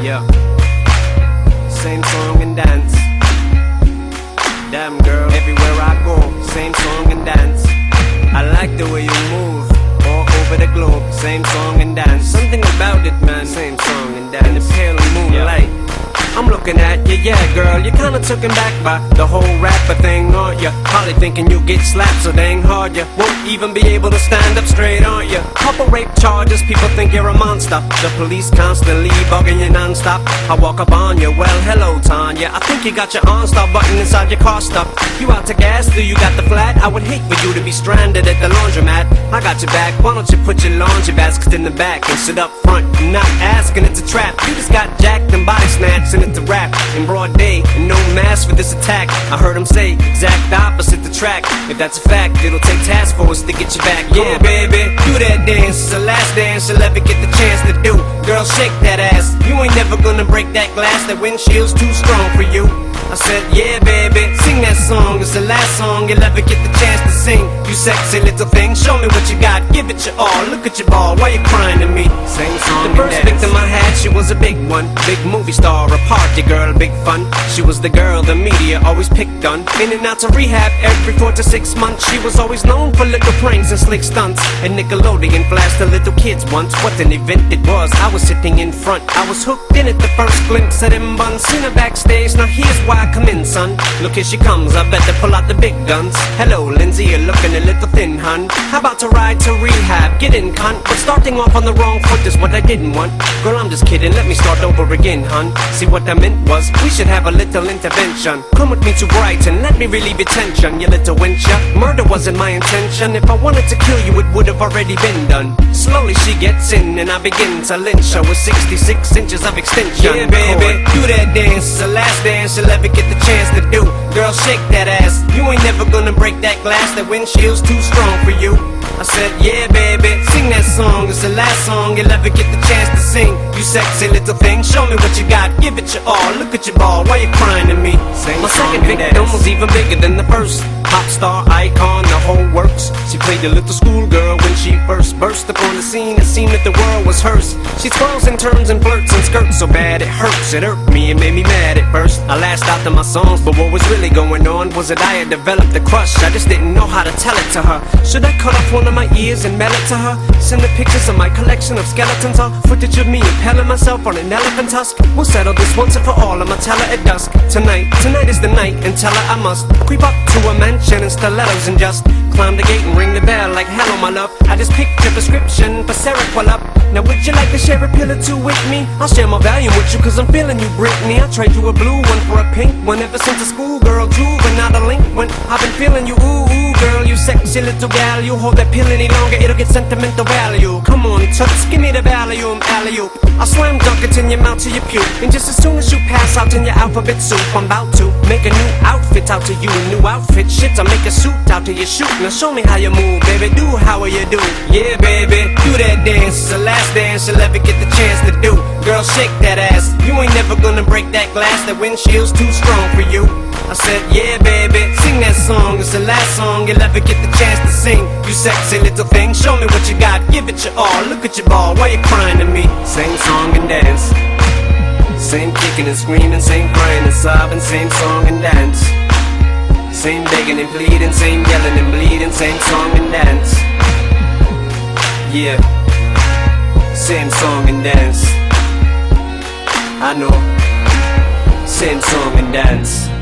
Yeah. Same song and dance. Damn girl, everywhere I go, same song and dance. I like the way you move, all over the globe, same song and dance. Something about it, man, same song and dance. In the pale moonlight, I'm looking at you, yeah girl, you're kinda taken back by the whole rapper thing, aren't ya? Probably thinking you get slapped so dang hard you won't even be able to stand up straight, aren't ya? Couple rape charges, people think you're a monster. The police constantly bugging you non-stop. I walk up on you, well hello Tanya, I think you got your OnStar button inside your car stuff. You out to gas, do you got the flat? I would hate for you to be stranded at the laundromat. I got your back, why don't you put your laundry basket in the back and sit up front? I'm not asking, it's a trap. You just got jacked and body snatched and it's a rap. In broad day, and no mask for this attack. I heard him say, exact opposite the track. If that's a fact, it'll take task force to get you back. Yeah baby, do that dance, it's the last dance you'll ever get the chance to do. Girl, shake that ass, you ain't never gonna break that glass. That windshield's too strong for you. I said, yeah baby, sing that song, it's the last song you'll ever get the chance to sing. You sexy little thing, show me what you got, give it your all. Look at your ball, why you crying to me? Same song. The first victim I had, she was a big one. Big movie star, a party girl, big fun. She was the girl the media always picked on. In and out to rehab every 4 to 6 months. She was always known for little pranks and slick stunts. And Nickelodeon flashed the little kids once. What an event it was, I was sitting in front. I was hooked in at the first glimpse of them buns. Seen her backstage, now here's why I come in, son. Look, here she comes, I better pull out the big guns. Hello Lindsay, you're looking a little thin, hun. How about to ride to rehab, get in cunt. But starting off on the wrong foot is what I didn't want. Girl, I'm just kidding, let me start over again, hun. See what I meant was, we should have a little intervention. Come with me to Brighton, let me relieve your tension, you little wench. Murder wasn't my intention. If I wanted to kill you, it would have already been done. Slowly she gets in and I begin to lynch her with 66 inches of extension. Yeah baby, do that dance, it's the last dance you'll ever get the chance to do. Girl, shake that ass, you ain't never gonna break that glass. That windshield's too strong for you. I said, yeah baby, sing that song, it's the last song you'll ever get the chance to sing. You sexy little thing, show me what you got, give it your all. Look at your ball, why you crying to me? My second victim was even bigger than the first. Pop star, icon, the whole works. She played a little schoolgirl when she first burst upon the scene. It seemed that the world was hers. She twirls and turns and flirts and skirts so bad it hurts. It irked me, it made me mad at first. I lashed out to my songs, but what was really going on was that I had developed a crush. I just didn't know how to tell it to her. Should I cut off one of my ears and mail it to her? Send the pictures of my collection of skeletons or footage of me impaling myself on an elephant tusk? We'll settle this once and for all, I'ma tell her at dusk. Tonight is the night, and tell her I must creep up to a mansion in stilettos and just climb the gate and ring the bell like hello my love. I just picked your prescription for Seroquel up. Now would you like to share a pill or two with me? I'll share my Valium with you cause I'm feeling you Britney. I'll trade you a blue one for a pink one. Ever since a schoolgirl juvenile delinquent, I've been feeling you, ooh girl, you sexy little gal. You hold that pill any longer, it'll get sentimental value. Come on, touch, give me the Valium, alley-oop. I'll slam dunk it in your mouth till you puke. And just as soon as you pass out in your alphabet soup, I'm about to make a new outfit out to you. New outfit, shit, I'll make a suit out to your shoot. Now show me how you move, baby, do how you do. Yeah baby, do that dance, it's the last dance you'll ever get the chance to do. Girl, shake that ass, you ain't never gonna break that glass. That windshield's too strong for you. I said, yeah baby, sing that song, it's the last song you'll ever get the chance to sing. You sexy little thing, show me what you got, give it your all. Look at your ball, why you crying to me? Same song and dance, same kicking and screaming, same crying and sobbing, same song and dance. Same begging and pleading, same yelling and bleeding, same song and dance. Yeah, same song and dance. I know, same song and dance.